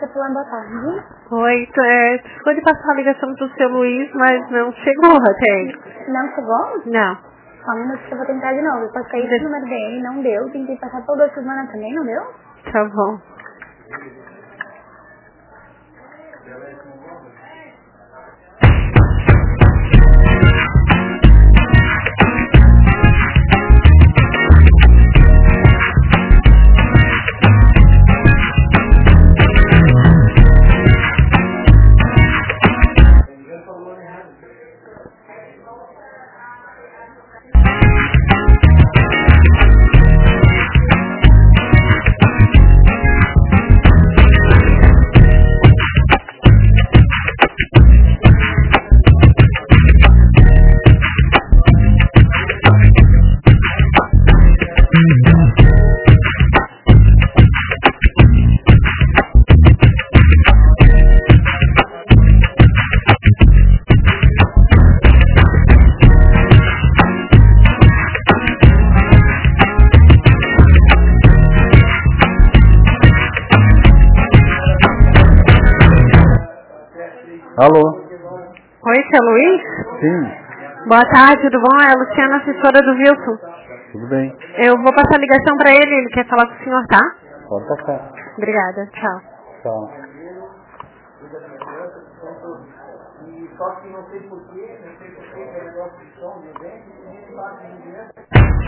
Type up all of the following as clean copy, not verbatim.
falando boa tarde. Oi, ficou de passar a ligação pro seu Luiz, mas não chegou até ele. Não chegou? Não. Só um minuto que eu vou tentar de novo. Eu passei esse número dele, não deu. Tentei passar toda a semana também, não deu? Tá bom. Alô? Oi, seu Luiz? Sim. Boa tarde, tudo bom? É a Luciana, assessora do Wilson. Tudo bem. Eu vou passar a ligação pra ele quer falar com o senhor, tá? Pode passar. Obrigada, tchau. Tchau. Só que não sei porquê, é negócio de som, de vento, e a gente bate no vento.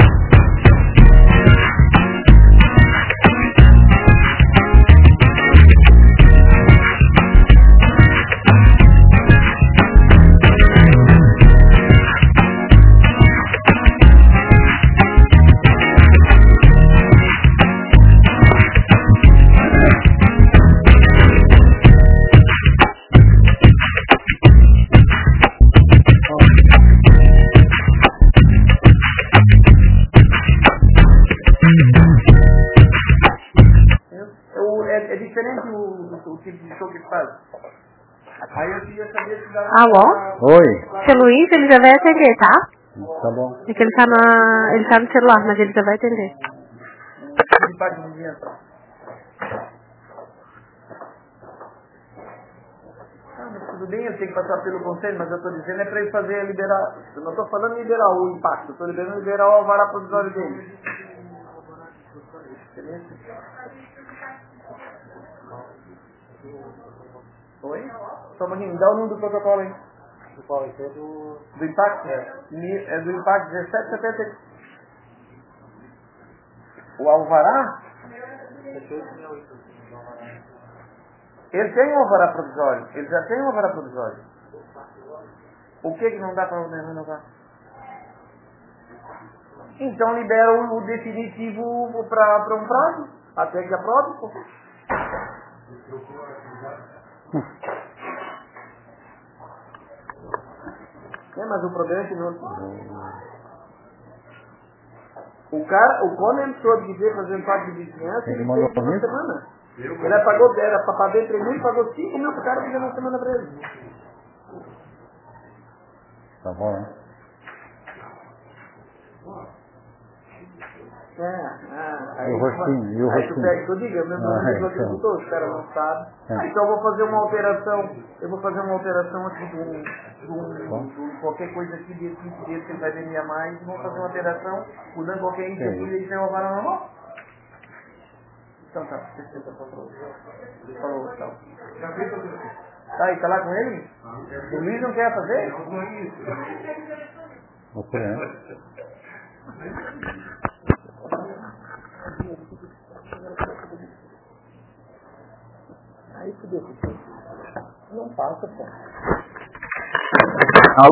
É diferente o tipo de show que faz. Aí eu queria saber se dá... Alô? Oi. Seu Luiz, ele já vai atender, tá? Tá bom. É que ele tá no celular, mas ele já vai atender. De parte de dinheiro. Mas tudo bem, eu tenho que passar pelo conselho, mas eu estou dizendo é para ele fazer liberar. Eu não estou falando liberar o impacto, eu estou liberar o alvará provisório dele. Oi? Só um pouquinho, me dá o número do protocolo aí. Do qual? Isso é do... Do impacto? É do impacto 1770. O alvará? Ele tem um alvará provisório. Ele já tem um alvará provisório. O que não dá para renovar? Então libera o definitivo para um prazo, até que aprove. Pô. Mas o problema é que não... O Conan soube dizer fazer parte de vizinhança e ele fez uma semana. Ele pagou, era para pagar 3 mil, pagou 5 mil pro cara fazendo uma semana pra ele. Tá bom, né? Aí o rostinho. Aí tu pega, tu diga, meu nome é agricultor, os caras não sabem. Então eu vou fazer uma alteração aqui de qualquer coisa aqui desse que ele vai vender a mais, vou fazer uma alteração, mudando qualquer item aqui, eles têm uma vara normal. Então tá, você falou, tal. Tá aí, tá lá com ele? O Luiz não quer fazer? Você, né? Aí fudeu, não passa, pô.